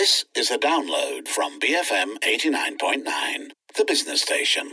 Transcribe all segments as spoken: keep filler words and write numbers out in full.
This is a download from B F M eighty-nine point nine, the business station.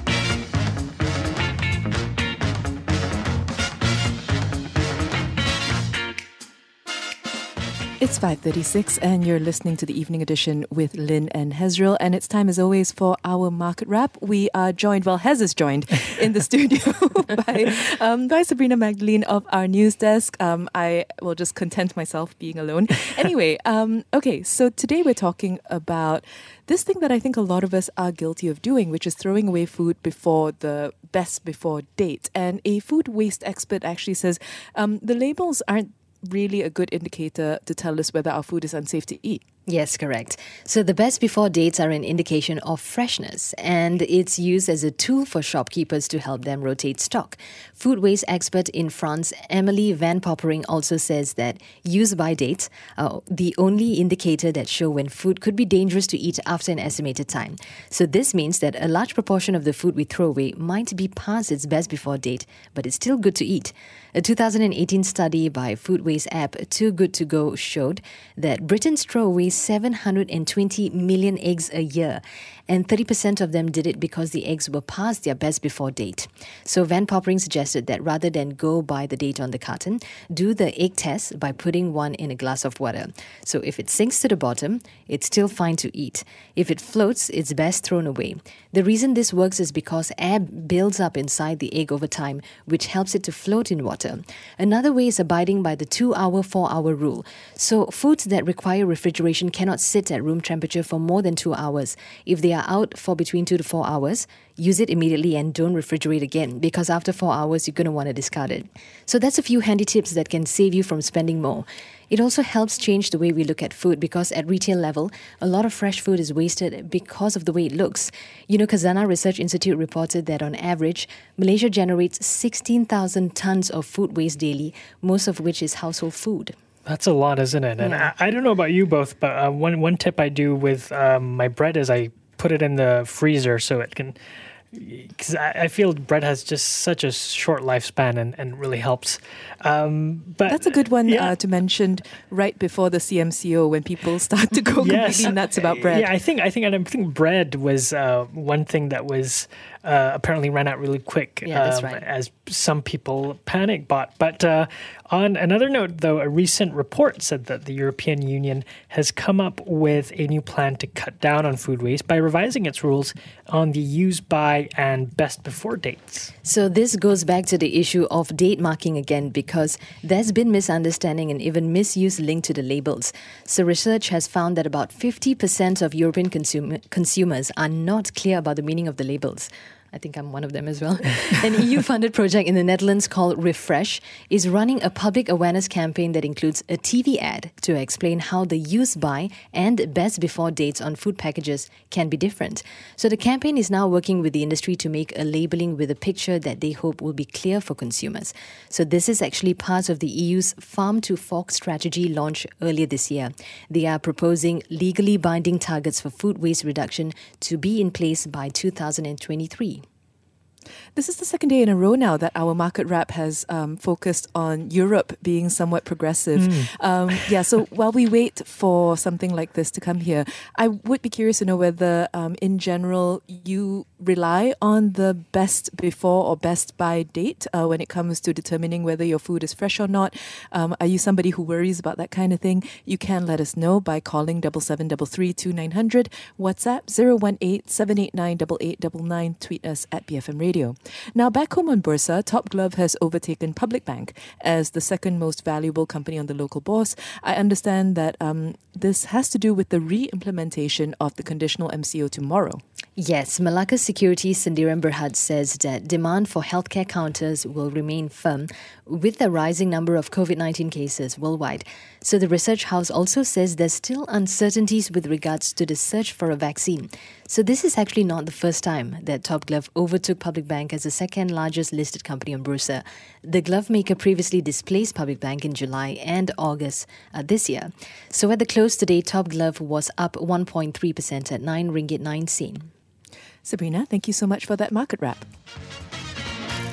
It's five thirty-six and you're listening to the evening edition with Lynn and Hezril, and it's time as always for our market wrap. We are joined, well Hez is joined in the studio by, um, by Sabrina Magdalene of our news desk. Um, I will just content myself being alone. Anyway, um, okay, so today we're talking about this thing that I think a lot of us are guilty of doing, which is throwing away food before the best before date. And a food waste expert actually says um, the labels aren't really a good indicator to tell us whether our food is unsafe to eat. Yes, correct. So the best before dates are an indication of freshness, and it's used as a tool for shopkeepers to help them rotate stock. Food waste expert in France, Emily Van Poppering, also says that use by dates are the only indicator that show when food could be dangerous to eat after an estimated time. So this means that a large proportion of the food we throw away might be past its best before date, but it's still good to eat. A two thousand eighteen study by food waste app Too Good To Go showed that Britons throw away seven hundred twenty million eggs a year, and thirty percent of them did it because the eggs were past their best before date. So Van Poppering suggested that rather than go by the date on the carton, do the egg test by putting one in a glass of water. So if it sinks to the bottom, it's still fine to eat. If it floats, it's best thrown away. The reason this works is because air builds up inside the egg over time, which helps it to float in water. Another way is abiding by the two-hour, four-hour rule. So foods that require refrigeration cannot sit at room temperature for more than two hours. If they are out for between two to four hours, use it immediately and don't refrigerate again, because after four hours, you're going to want to discard it. So that's a few handy tips that can save you from spending more. It also helps change the way we look at food, because at retail level, a lot of fresh food is wasted because of the way it looks. You know, Khazanah Research Institute reported that on average, Malaysia generates sixteen thousand tons of food waste daily, most of which is household food. That's a lot, isn't it? And Yeah. I, I don't know about you both, but uh, one one tip I do with um, my bread is I put it in the freezer so it can, because I, I feel bread has just such a short lifespan and, and really helps. Um, but That's a good one yeah. uh, to mention right before the C M C O when people start to go Yes. completely nuts about bread. Yeah, I think I think and I think bread was uh, one thing that was uh, apparently ran out really quick. Yeah, that's um, right. As some people panic bought. But uh, on another note, though, a recent report said that the European Union has come up with a new plan to cut down on food waste by revising its rules on the use by and best before dates. So this goes back to the issue of date marking again, because there's been misunderstanding and even misuse linked to the labels. So research has found that about fifty percent of European consum- consumers are not clear about the meaning of the labels. I think I'm one of them as well. An E U-funded project in the Netherlands called Refresh is running a public awareness campaign that includes a T V ad to explain how the use by and best before dates on food packages can be different. So the campaign is now working with the industry to make a labeling with a picture that they hope will be clear for consumers. So this is actually part of the E U's Farm to Fork strategy launched earlier this year. They are proposing legally binding targets for food waste reduction to be in place by two thousand twenty-three. This is the second day in a row now that our market wrap has um, focused on Europe being somewhat progressive. Mm. Um, yeah, so while we wait for something like this to come here, I would be curious to know whether, um, in general, you rely on the best before or best by date uh, when it comes to determining whether your food is fresh or not. Um, are you somebody who worries about that kind of thing? You can let us know by calling double seven double three two nine hundred, WhatsApp zero one eight seven eight nine eight eight nine nine, tweet us at B F M Radio. Now, back home on Bursa, Top Glove has overtaken Public Bank as the second most valuable company on the local bourse. I understand that um, this has to do with the re-implementation of the conditional M C O tomorrow. Yes, Malacca Securities Sendirian Berhad says that demand for healthcare counters will remain firm with the rising number of COVID nineteen cases worldwide. So the research house also says there's still uncertainties with regards to the search for a vaccine. So this is actually not the first time that Top Glove overtook Public Bank as the second largest listed company on Bursa. The glove maker previously displaced Public Bank in July and August uh, this year. So at the close today, Top Glove was up one point three percent at nine ringgit nine sen. Sabrina, thank you so much for that market wrap.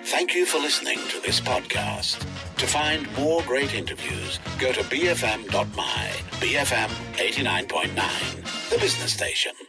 Thank you for listening to this podcast. To find more great interviews, go to b f m dot m y. B F M eighty-nine point nine, the business station.